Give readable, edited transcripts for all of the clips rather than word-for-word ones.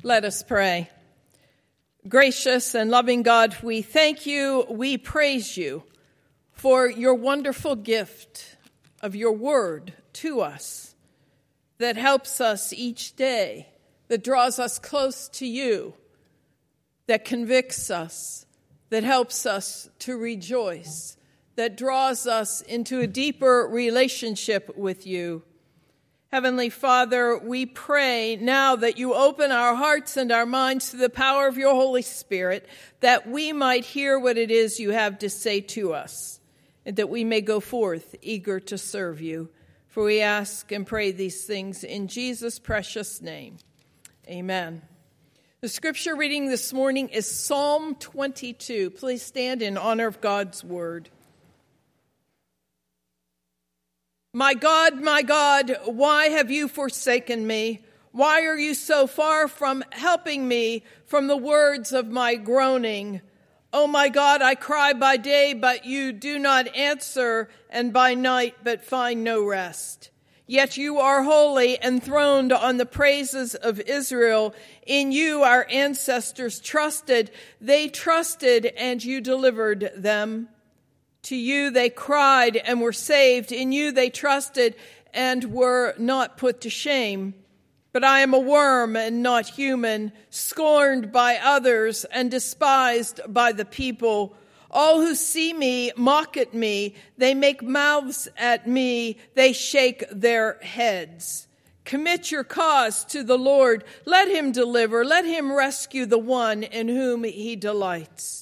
Let us pray. Gracious and loving God, we thank you, we praise you for your wonderful gift of your word to us that helps us each day, that draws us close to you, that convicts us, that helps us to rejoice, that draws us into a deeper relationship with you. Heavenly Father, we pray now that you open our hearts and our minds to the power of your Holy Spirit, that we might hear what it is you have to say to us, and that we may go forth eager to serve you. For we ask and pray these things in Jesus' precious name. Amen. The scripture reading this morning is Psalm 22. Please stand in honor of God's word. My God, why have you forsaken me? Why are you so far from helping me from the words of my groaning? Oh my God, I cry by day, but you do not answer, and by night, but find no rest. Yet you are holy, enthroned on the praises of Israel. In you our ancestors trusted. They trusted, and you delivered them. To you they cried and were saved. In you they trusted and were not put to shame. But I am a worm and not human, scorned by others and despised by the people. All who see me mock at me. They make mouths at me. They shake their heads. Commit your cause to the Lord. Let him deliver. Let him rescue the one in whom he delights.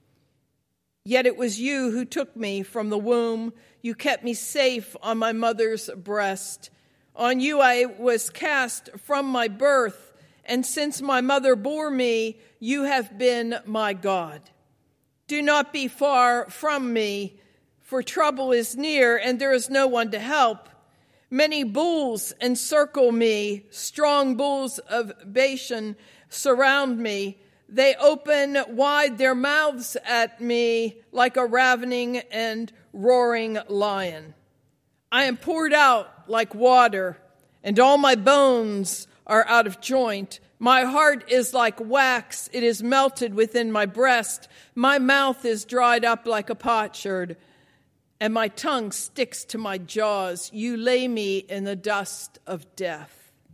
Yet it was you who took me from the womb. You kept me safe on my mother's breast. On you I was cast from my birth, and since my mother bore me, you have been my God. Do not be far from me, for trouble is near, and there is no one to help. Many bulls encircle me, strong bulls of Bashan surround me. They open wide their mouths at me like a ravening and roaring lion. I am poured out like water, and all my bones are out of joint. My heart is like wax. It is melted within my breast. My mouth is dried up like a potsherd, and my tongue sticks to my jaws. You lay me in the dust of death.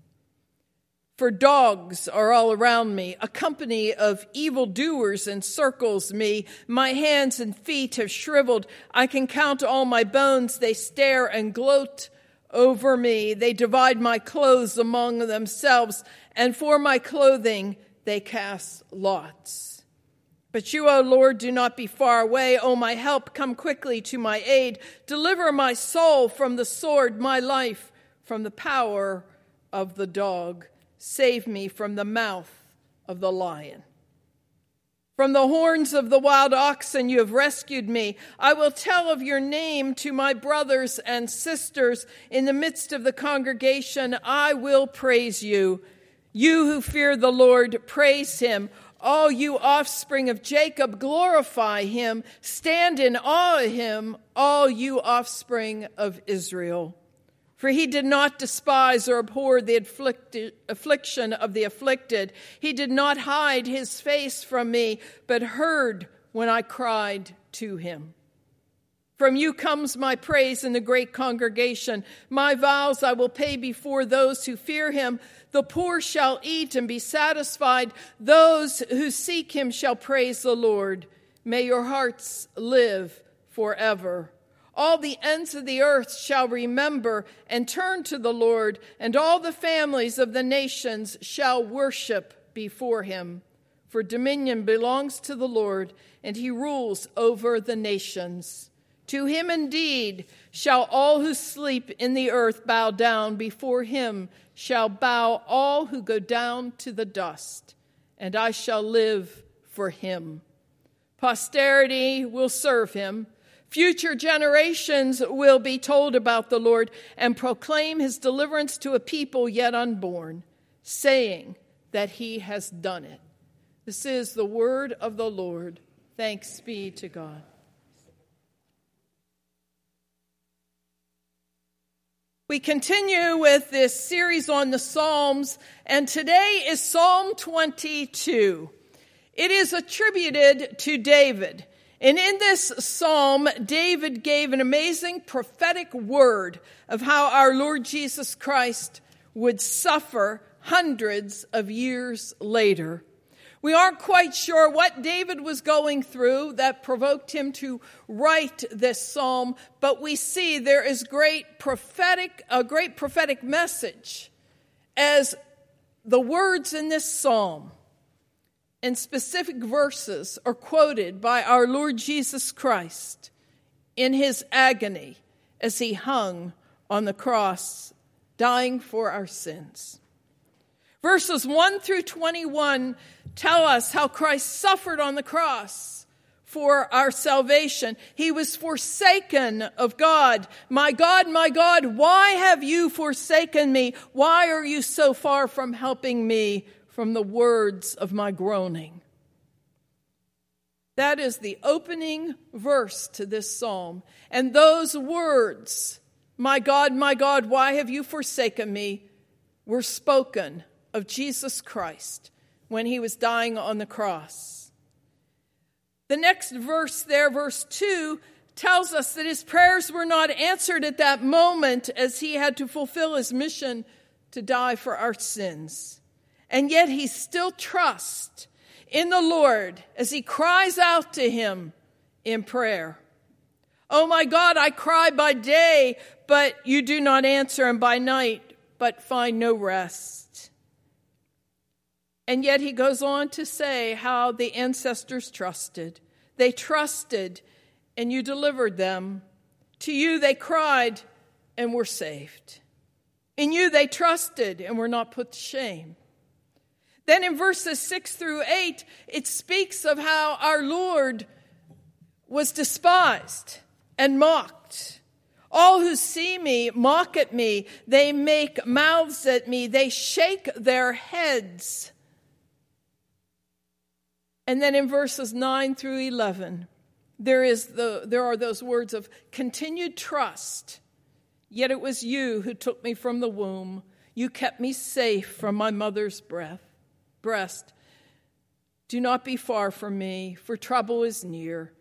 For dogs are all around me. A company of evildoers encircles me. My hands and feet have shriveled. I can count all my bones. They stare and gloat over me. They divide my clothes among themselves, and for my clothing they cast lots. But you, O Lord, do not be far away. O my help, come quickly to my aid. Deliver my soul from the sword, my life from the power of the dog. Save me from the mouth of the lion. From the horns of the wild oxen you have rescued me. I will tell of your name to my brothers and sisters. In the midst of the congregation, I will praise you. You who fear the Lord, praise him. All you offspring of Jacob, glorify him. Stand in awe of him, all you offspring of Israel. For he did not despise or abhor the affliction of the afflicted. He did not hide his face from me, but heard when I cried to him. From you comes my praise in the great congregation. My vows I will pay before those who fear him. The poor shall eat and be satisfied. Those who seek him shall praise the Lord. May your hearts live forever. All the ends of the earth shall remember and turn to the Lord, and all the families of the nations shall worship before him. For dominion belongs to the Lord, and he rules over the nations. To him indeed shall all who sleep in the earth bow down. Before him shall bow all who go down to the dust, and I shall live for him. Posterity will serve him. Future generations will be told about the Lord and proclaim his deliverance to a people yet unborn, saying that he has done it. This is the word of the Lord. Thanks be to God. We continue with this series on the Psalms, and today is Psalm 22. It is attributed to David. And in this psalm, David gave an amazing prophetic word of how our Lord Jesus Christ would suffer hundreds of years later. We aren't quite sure what David was going through that provoked him to write this psalm, but we see there is a great prophetic message as the words in this psalm and specific verses are quoted by our Lord Jesus Christ in his agony as he hung on the cross, dying for our sins. Verses 1 through 21 tell us how Christ suffered on the cross for our salvation. He was forsaken of God. My God, why have you forsaken me? Why are you so far from helping me from the words of my groaning? That is the opening verse to this psalm. And those words, my God, why have you forsaken me, were spoken of Jesus Christ when he was dying on the cross. The next verse there, verse 2, tells us that his prayers were not answered at that moment as he had to fulfill his mission to die for our sins. And yet he still trusts in the Lord as he cries out to him in prayer. Oh my God, I cry by day, but you do not answer, and by night, but find no rest. And yet he goes on to say how the ancestors trusted. They trusted, and you delivered them. To you they cried and were saved. In you they trusted and were not put to shame. Then in verses 6 through 8, it speaks of how our Lord was despised and mocked. All who see me mock at me. They make mouths at me. They shake their heads. And then in verses 9 through 11, there are those words of continued trust. Yet it was you who took me from the womb. You kept me safe from my mother's breast. Do not be far from me, for trouble is near.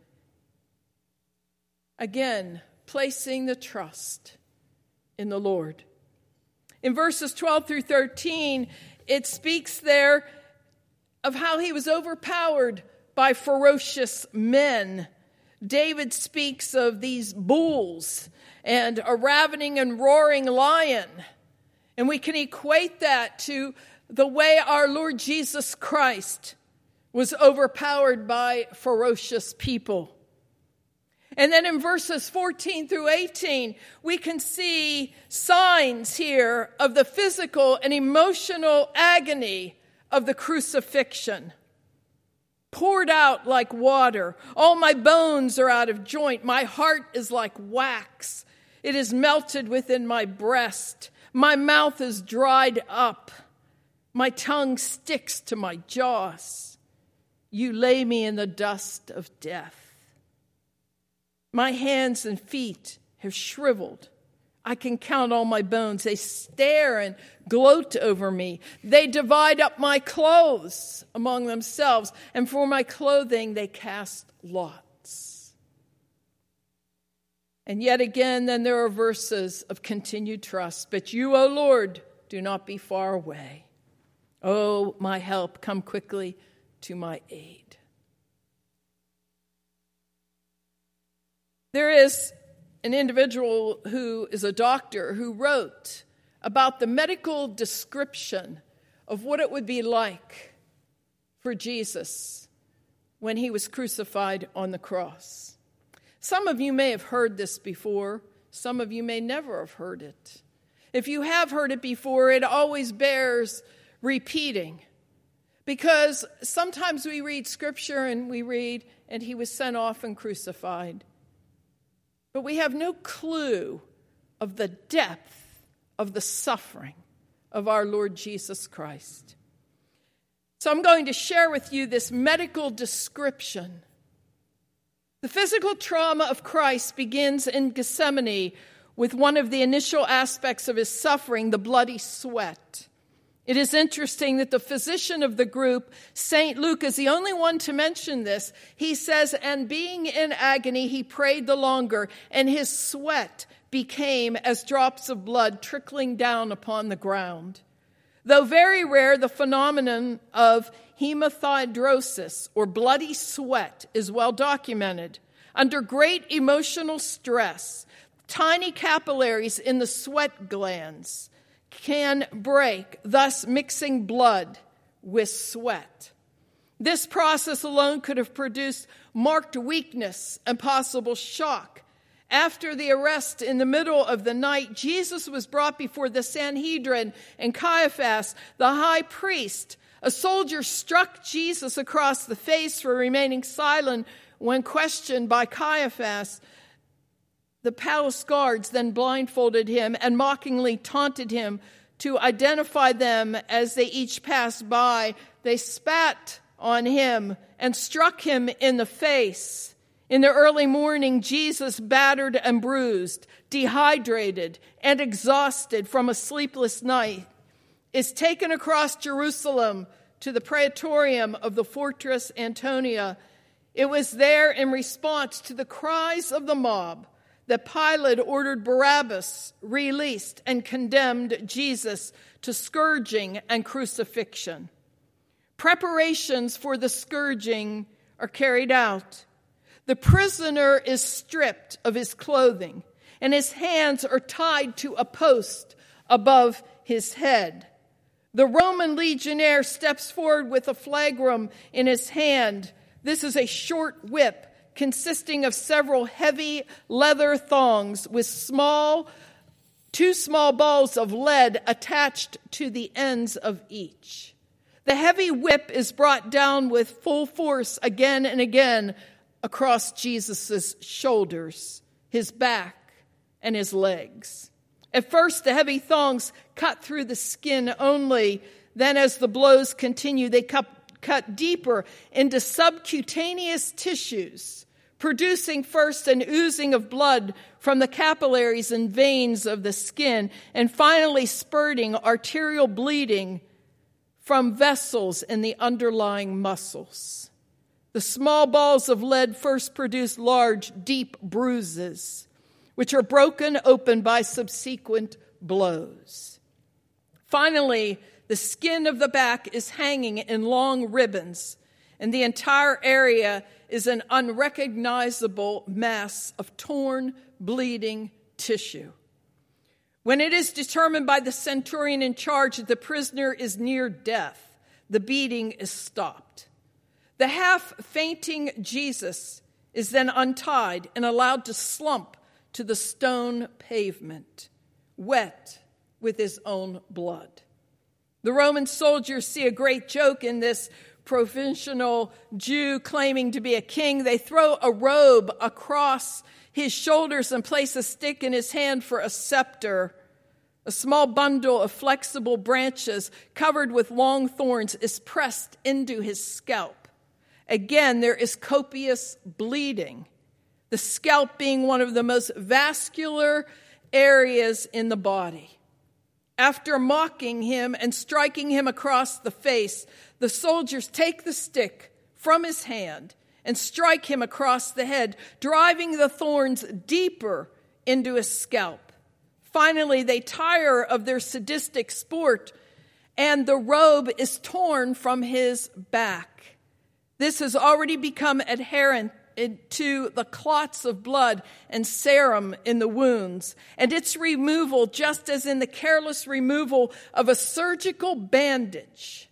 Again, placing the trust in the Lord. In verses 12 through 13, it speaks there of how he was overpowered by ferocious men. David speaks of these bulls and a ravening and roaring lion. And we can equate that to the way our Lord Jesus Christ was overpowered by ferocious people. And then in verses 14 through 18, we can see signs here of the physical and emotional agony of the crucifixion. Poured out like water. All my bones are out of joint. My heart is like wax. It is melted within my breast. My mouth is dried up. My tongue sticks to my jaws. You lay me in the dust of death. My hands and feet have shriveled. I can count all my bones. They stare and gloat over me. They divide up my clothes among themselves, and for my clothing they cast lots. And yet again, then there are verses of continued trust. But you, O Lord, do not be far away. Oh, my help, come quickly to my aid. There is an individual who is a doctor who wrote about the medical description of what it would be like for Jesus when he was crucified on the cross. Some of you may have heard this before. Some of you may never have heard it. If you have heard it before, it always bears repeating. Because sometimes we read scripture and we read, and he was sent off and crucified. But we have no clue of the depth of the suffering of our Lord Jesus Christ. So I'm going to share with you this medical description. The physical trauma of Christ begins in Gethsemane with one of the initial aspects of his suffering, the bloody sweat. It is interesting that the physician of the group, St. Luke, is the only one to mention this. He says, and being in agony, he prayed the longer, and his sweat became as drops of blood trickling down upon the ground. Though very rare, the phenomenon of hematidrosis, or bloody sweat, is well documented. Under great emotional stress, tiny capillaries in the sweat glands can break, thus mixing blood with sweat. This process alone could have produced marked weakness and possible shock. After the arrest in the middle of the night, Jesus was brought before the Sanhedrin, and Caiaphas, the high priest, a soldier, struck Jesus across the face for remaining silent when questioned by Caiaphas. The palace guards then blindfolded him and mockingly taunted him. To identify them as they each passed by, they spat on him and struck him in the face. In the early morning, Jesus, battered and bruised, dehydrated and exhausted from a sleepless night, is taken across Jerusalem to the praetorium of the fortress Antonia. It was there, in response to the cries of the mob, that Pilate ordered Barabbas released and condemned Jesus to scourging and crucifixion. Preparations for the scourging are carried out. The prisoner is stripped of his clothing, and his hands are tied to a post above his head. The Roman legionnaire steps forward with a flagrum in his hand. This is a short whip consisting of several heavy leather thongs with two small balls of lead attached to the ends of each. The heavy whip is brought down with full force again and again across Jesus' shoulders, his back, and his legs. At first, the heavy thongs cut through the skin only. Then, as the blows continue, they cut deeper into subcutaneous tissues, producing first an oozing of blood from the capillaries and veins of the skin, and finally spurting arterial bleeding from vessels in the underlying muscles. The small balls of lead first produce large, deep bruises, which are broken open by subsequent blows. Finally, the skin of the back is hanging in long ribbons, and the entire area is an unrecognizable mass of torn, bleeding tissue. When it is determined by the centurion in charge that the prisoner is near death, the beating is stopped. The half-fainting Jesus is then untied and allowed to slump to the stone pavement, wet with his own blood. The Roman soldiers see a great joke in this provincial Jew claiming to be a king. They throw a robe across his shoulders and place a stick in his hand for a scepter. A small bundle of flexible branches covered with long thorns is pressed into his scalp. Again, there is copious bleeding, the scalp being one of the most vascular areas in the body. After mocking him and striking him across the face, the soldiers take the stick from his hand and strike him across the head, driving the thorns deeper into his scalp. Finally, they tire of their sadistic sport, and the robe is torn from his back. This has already become adherent to the clots of blood and serum in the wounds, and its removal, just as in the careless removal of a surgical bandage,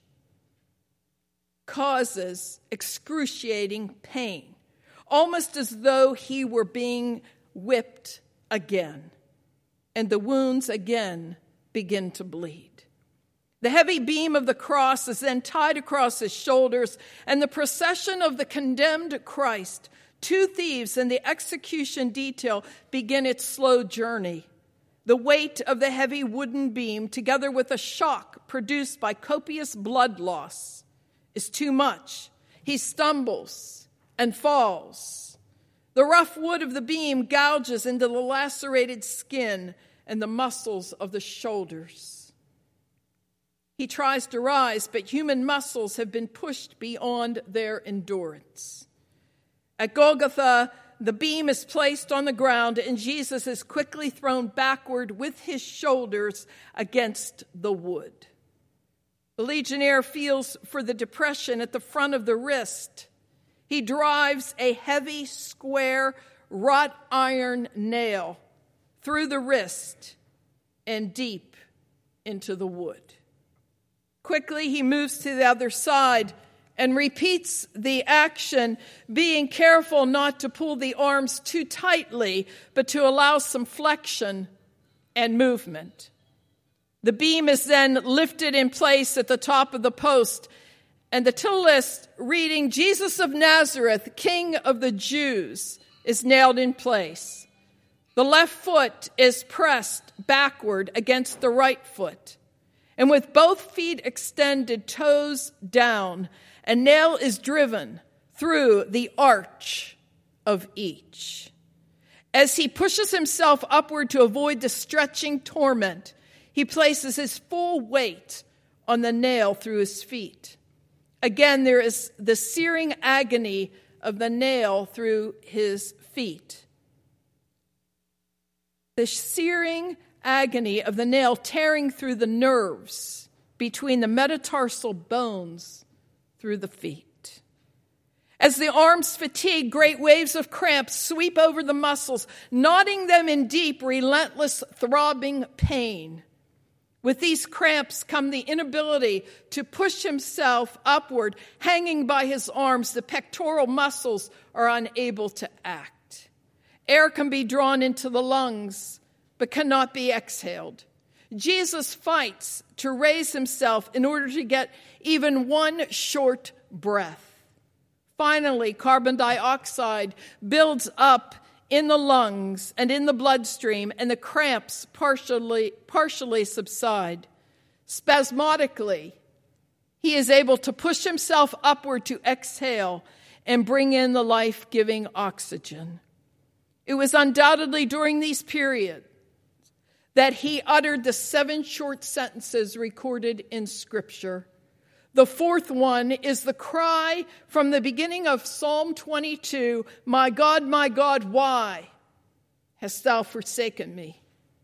causes excruciating pain, almost as though he were being whipped again, and the wounds again begin to bleed. The heavy beam of the cross is then tied across his shoulders, and the procession of the condemned Christ, two thieves, and the execution detail begin its slow journey. The weight of the heavy wooden beam, together with a shock produced by copious blood loss, is too much. He stumbles and falls. The rough wood of the beam gouges into the lacerated skin and the muscles of the shoulders. He tries to rise, but human muscles have been pushed beyond their endurance. At Golgotha, the beam is placed on the ground, and Jesus is quickly thrown backward with his shoulders against the wood. The legionnaire feels for the depression at the front of the wrist. He drives a heavy, square, wrought iron nail through the wrist and deep into the wood. Quickly, he moves to the other side and repeats the action, being careful not to pull the arms too tightly, but to allow some flexion and movement. The beam is then lifted in place at the top of the post, and the titulus reading, "Jesus of Nazareth, King of the Jews," is nailed in place. The left foot is pressed backward against the right foot, and with both feet extended, toes down, a nail is driven through the arch of each. As he pushes himself upward to avoid the stretching torment, he places his full weight on the nail through his feet. Again, there is the searing agony of the nail through his feet. The searing agony of the nail tearing through the nerves between the metatarsal bones through the feet. As the arms fatigue, great waves of cramp sweep over the muscles, knotting them in deep, relentless, throbbing pain. With these cramps come the inability to push himself upward. Hanging by his arms, the pectoral muscles are unable to act. Air can be drawn into the lungs, but cannot be exhaled. Jesus fights to raise himself in order to get even one short breath. Finally, carbon dioxide builds up in the lungs and in the bloodstream, and the cramps partially subside. Spasmodically, he is able to push himself upward to exhale and bring in the life-giving oxygen. It was undoubtedly during these periods that he uttered the 7 short sentences recorded in Scripture. The fourth one is the cry from the beginning of Psalm 22, my God, why hast thou forsaken me?"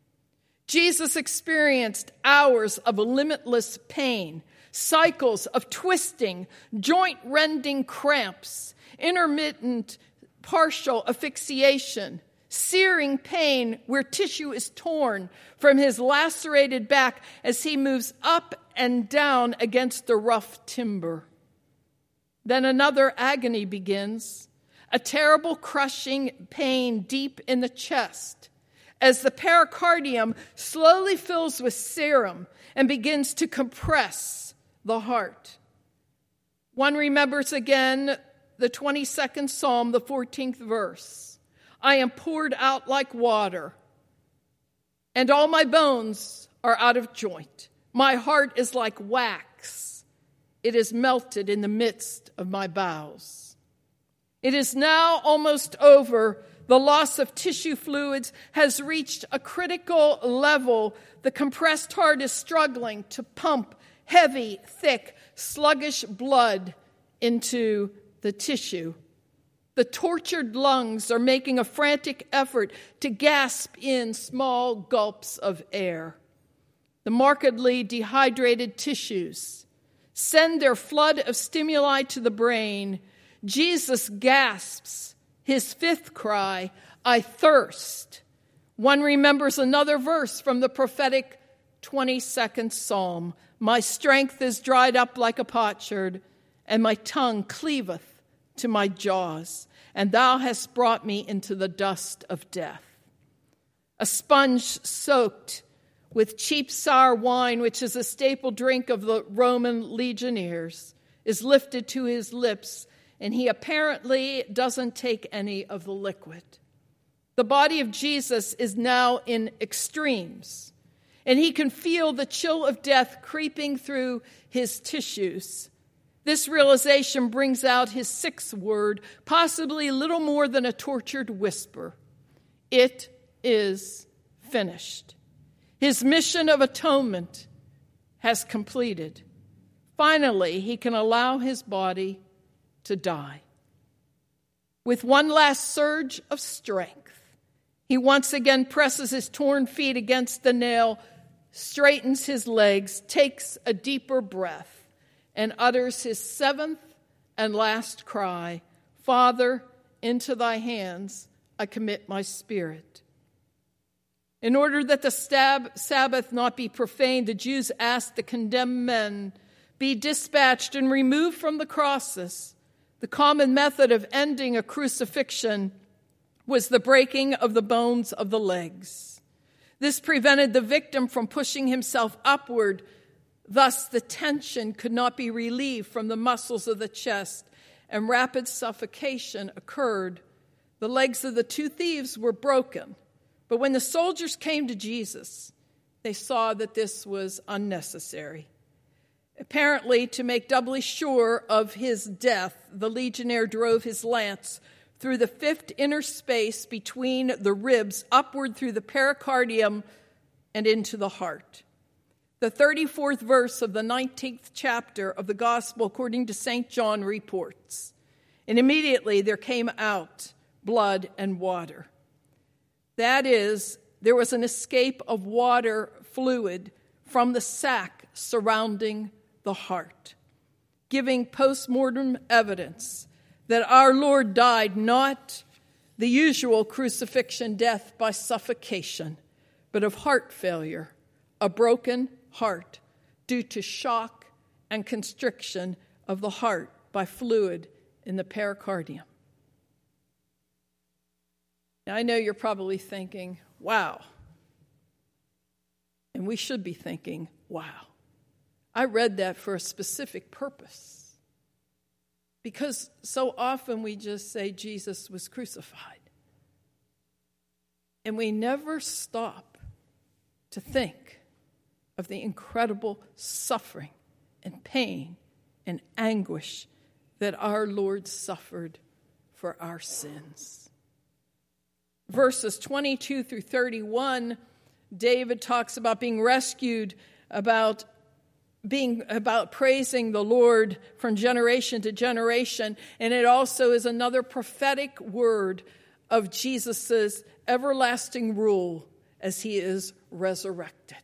Jesus experienced hours of limitless pain, cycles of twisting, joint-rending cramps, intermittent partial asphyxiation, searing pain where tissue is torn from his lacerated back as he moves up and down against the rough timber. Then another agony begins, a terrible crushing pain deep in the chest, as the pericardium slowly fills with serum and begins to compress the heart. One remembers again the 22nd Psalm, the 14th verse. I am poured out like water, and all my bones are out of joint. My heart is like wax. It is melted in the midst of my bowels. It is now almost over. The loss of tissue fluids has reached a critical level. The compressed heart is struggling to pump heavy, thick, sluggish blood into the tissue. The tortured lungs are making a frantic effort to gasp in small gulps of air. The markedly dehydrated tissues send their flood of stimuli to the brain. Jesus gasps his fifth cry, I thirst. One remembers another verse from the prophetic 22nd Psalm. My strength is dried up like a potsherd, and my tongue cleaveth to my jaws, and thou hast brought me into the dust of death. A sponge soaked with cheap sour wine, which is a staple drink of the Roman legionnaires, is lifted to his lips, and he apparently doesn't take any of the liquid. The body of Jesus is now in extremes, and he can feel the chill of death creeping through his tissues. This realization brings out his sixth word, possibly little more than a tortured whisper. It is finished. His mission of atonement has completed. Finally, he can allow his body to die. With one last surge of strength, he once again presses his torn feet against the nail, straightens his legs, takes a deeper breath, and utters his seventh and last cry, "Father, into thy hands I commit my spirit." In order that the Sabbath not be profaned, the Jews asked the condemned men be dispatched and removed from the crosses. The common method of ending a crucifixion was the breaking of the bones of the legs. This prevented the victim from pushing himself upward. Thus, the tension could not be relieved from the muscles of the chest, and rapid suffocation occurred. The legs of the two thieves were broken. But when the soldiers came to Jesus, they saw that this was unnecessary. Apparently, to make doubly sure of his death, the legionnaire drove his lance through the fifth inner space between the ribs, upward through the pericardium and into the heart. The 34th verse of the 19th chapter of the Gospel, according to St. John, reports, "And immediately there came out blood and water." That is, there was an escape of water fluid from the sac surrounding the heart, giving post-mortem evidence that our Lord died not the usual crucifixion death by suffocation, but of heart failure, a broken heart due to shock and constriction of the heart by fluid in the pericardium. Now, I know you're probably thinking, wow. And we should be thinking, wow. I read that for a specific purpose. Because so often we just say Jesus was crucified. And we never stop to think of the incredible suffering and pain and anguish that our Lord suffered for our sins. Verses 22 through 31, David talks about being rescued, about praising the Lord from generation to generation. And it also is another prophetic word of Jesus' everlasting rule as he is resurrected.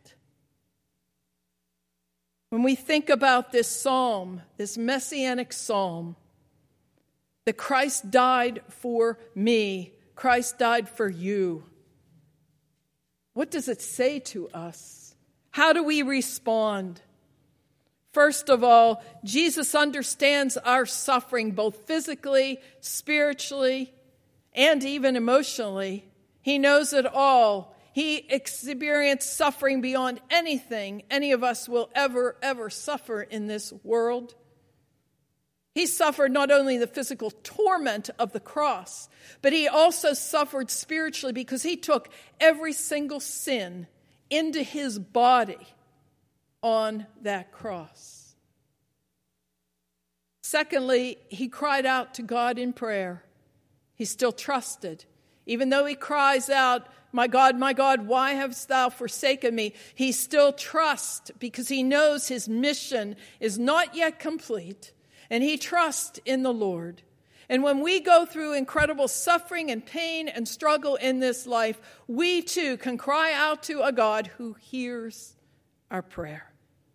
When we think about this psalm, this messianic psalm, that Christ died for me, Christ died for you, what does it say to us? How do we respond? First of all, Jesus understands our suffering, both physically, spiritually, and even emotionally. He knows it all. He experienced suffering beyond anything any of us will ever suffer in this world. He suffered not only the physical torment of the cross, but he also suffered spiritually because he took every single sin into his body on that cross. Secondly, he cried out to God in prayer. He still trusted. Even though he cries out, my God, why hast thou forsaken me?" He still trusts because he knows his mission is not yet complete, and he trusts in the Lord. And when we go through incredible suffering and pain and struggle in this life, we too can cry out to a God who hears our prayer.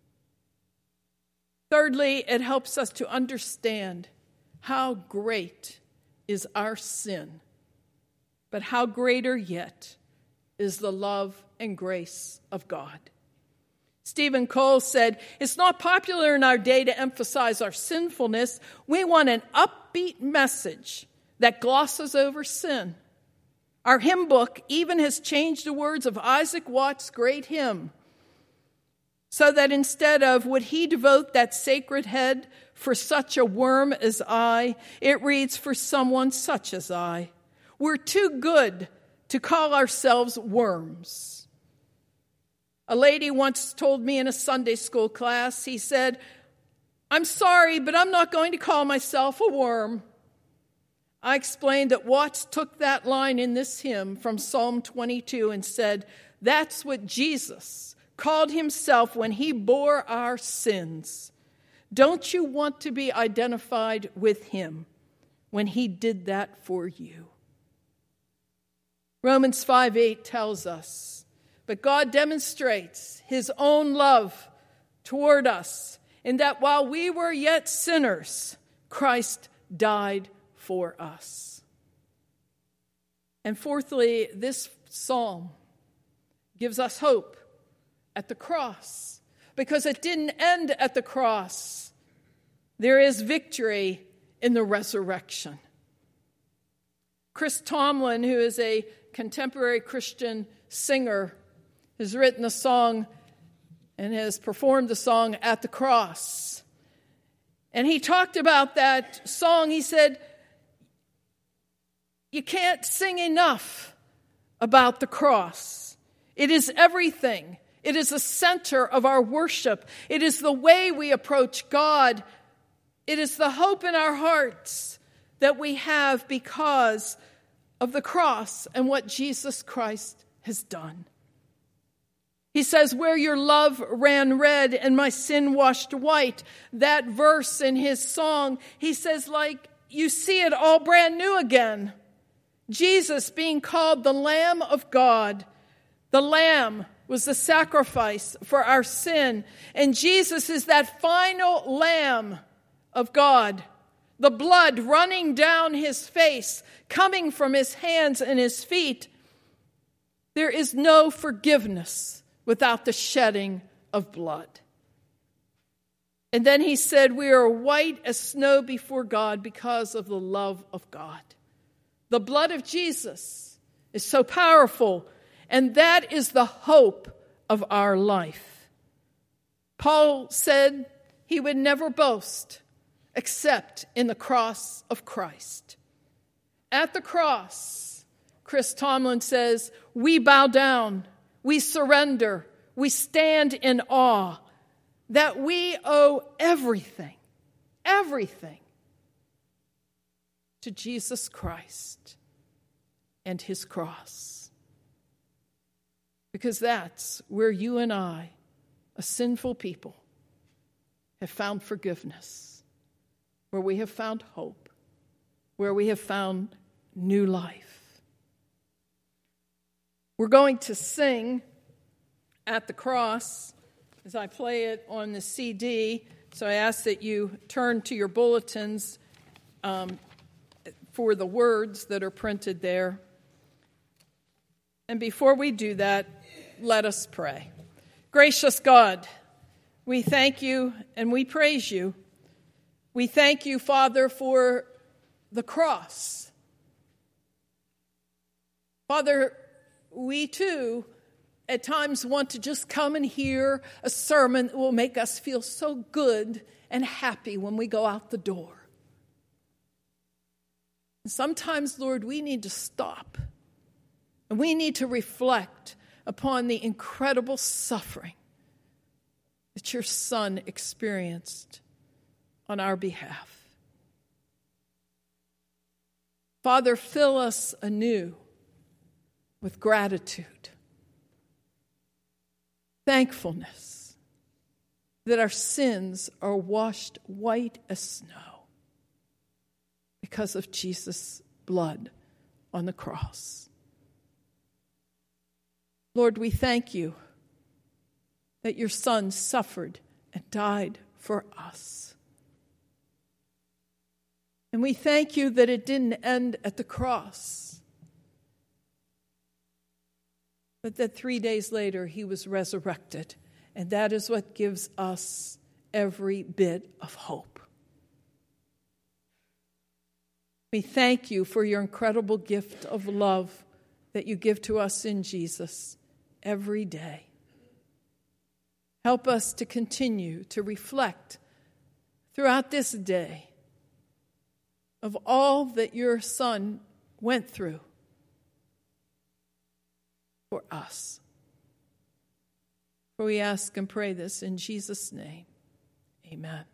Thirdly, it helps us to understand how great is our sin, but how greater yet is the love and grace of God. Stephen Cole said, "It's not popular in our day to emphasize our sinfulness. We want an upbeat message that glosses over sin. Our hymn book even has changed the words of Isaac Watts' great hymn, so that instead of would he devote that sacred head for such a worm as I, it reads for someone such as I. We're too good to call ourselves worms." A lady once told me in a Sunday school class, he said, I'm sorry, but I'm not going to call myself a worm. I explained that Watts took that line in this hymn from Psalm 22 and said, that's what Jesus called himself when he bore our sins. Don't you want to be identified with him when he did that for you? Romans 5:8 tells us, but God demonstrates his own love toward us in that while we were yet sinners, Christ died for us. And fourthly, this psalm gives us hope at the cross, because it didn't end at the cross. There is victory in the resurrection. Chris Tomlin, who is a contemporary Christian singer, has written a song and has performed the song At the Cross. And he talked about that song. He said, you can't sing enough about the cross. It is everything. It is the center of our worship. It is the way we approach God. It is the hope in our hearts that we have because of the cross and what Jesus Christ has done. He says, where your love ran red and my sin washed white, that verse in his song, he says, like you see it all brand new again. Jesus being called the Lamb of God. The Lamb was the sacrifice for our sin. And Jesus is that final Lamb of God. The blood running down his face, coming from his hands and his feet. There is no forgiveness without the shedding of blood. And then he said, we are white as snow before God because of the love of God. The blood of Jesus is so powerful, and that is the hope of our life. Paul said he would never boast except in the cross of Christ. At the cross, Chris Tomlin says, we bow down, we surrender, we stand in awe that we owe everything to Jesus Christ and his cross. Because that's where you and I, a sinful people, have found forgiveness, where we have found hope, where we have found new life. We're going to sing At the Cross as I play it on the CD. So I ask that you turn to your bulletins for the words that are printed there. And before we do that, let us pray. Gracious God, we thank you and we praise you. We thank you, Father, for the cross. Father, we too at times want to just come and hear a sermon that will make us feel so good and happy when we go out the door. And sometimes, Lord, we need to stop and we need to reflect upon the incredible suffering that your Son experienced on our behalf. Father, fill us anew with gratitude, thankfulness that our sins are washed white as snow because of Jesus' blood on the cross. Lord, we thank you that your Son suffered and died for us. And we thank you that it didn't end at the cross, but that 3 days later he was resurrected. And that is what gives us every bit of hope. We thank you for your incredible gift of love that you give to us in Jesus every day. Help us to continue to reflect throughout this day of all that your Son went through for us. For we ask and pray this in Jesus' name. Amen.